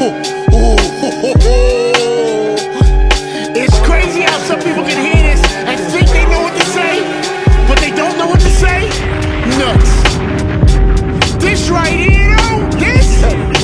It's crazy how some people can hear this and think they know what to say, but they don't know what to say. Nuts. This right here, though, this.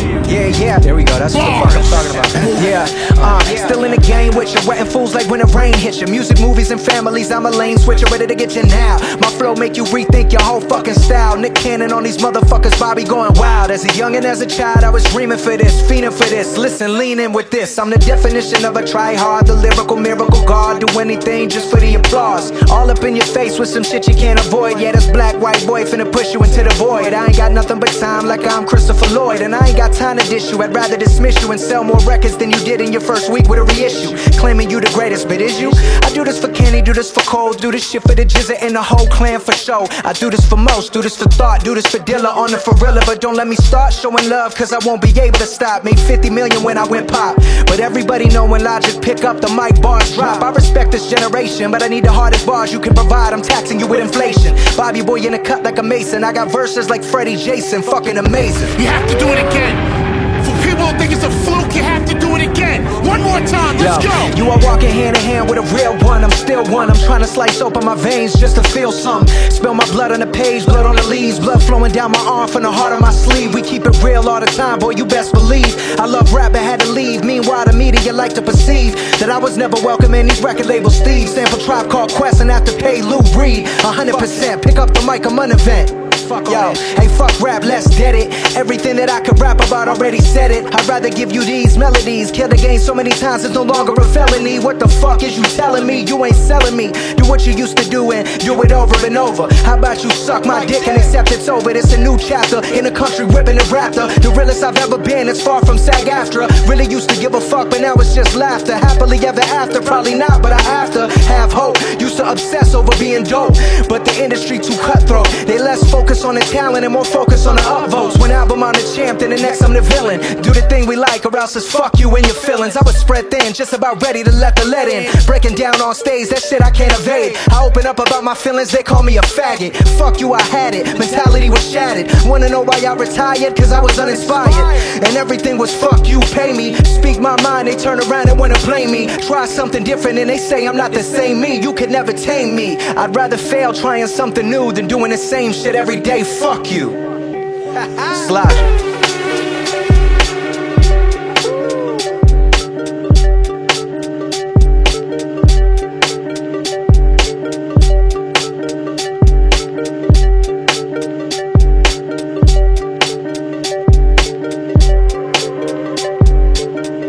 Yeah, there we go, that's what the fuck I'm talking about. Yeah, still in the game with you, wetting fools like when the rain hits you. Music, movies, and families, I'm a lane switcher, ready to get you now. My flow make you rethink your whole fucking style. Nick Cannon on these motherfuckers, Bobby going wild. As a youngin', as a child, I was dreaming for this, fiending for this. Listen, lean in with this, I'm the definition of a try-hard, the lyrical miracle god. Do anything just for the applause. All up in your face with some shit you can't avoid. Yeah, this black, white boy finna push you into the void. I ain't got nothing but time like I'm Christopher Lloyd, and I ain't got time to dish you. I'd rather dismiss you and sell more records than you did in your first week with a reissue. Claiming you the greatest, but is you? I do this for Kenny, do this for Cole, do this shit for the Jizza and the whole clan for show. I do this for most, do this for thought, do this for Dilla on the Ferrilla. But don't let me start showing love, cause I won't be able to stop. Made 50 million when I went pop, but everybody know when Logic pick up the mic, bars drop. I respect this generation, but I need the hardest bars you can provide. I'm taxing you with inflation. Bobby boy in a cut like a Mason. I got verses like Freddie Jason, fucking amazing. You have to do it again. People don't think it's a fluke, you have to do it again. One more time, let's go. You are walking hand in hand with a real one. I'm still one. I'm trying to slice open my veins just to feel some. Spill my blood on the page, blood on the leaves, blood flowing down my arm from the heart of my sleeve. We keep it real all the time, boy, you best believe. I love rap, I had to leave. Meanwhile, the media like to perceive that I was never welcome in these record labels. Steve, sample Tribe Called Quest, and after pay Lou Reed 100%. Pick up the mic, I'm an event. Yo, hey, fuck rap, let's get it. Everything that I could rap about, already said it. I'd rather give you these melodies. Kill the game so many times, it's no longer a felony. What the fuck is you telling me? You ain't selling me. Do what you used to do and do it over and over. How about you suck my dick and accept it's over? It's a new chapter in the country whipping the raptor. The realest I've ever been, it's far from SAG-AFTRA. Really used to give a fuck, but now it's just laughter. Happily ever after, probably not, but I have to have hope. Used to obsess over being dope, but the industry too cutthroat. They less focused on the talent and more focus on the upvotes. One album I'm the champ, then the next I'm the villain. Do the thing we like or else it's fuck you and your feelings. I was spread thin, just about ready to let the lead in. Breaking down on stage, that shit I can't evade. I open up about my feelings, they call me a faggot. Fuck you, I had it, mentality was shattered. Wanna know why I retired? Cause I was uninspired. And everything was fuck you, pay me. Speak my mind, they turn around and wanna blame me. Try something different and they say I'm not the same me. You could never tame me. I'd rather fail trying something new than doing the same shit every day. Fuck you. Slide.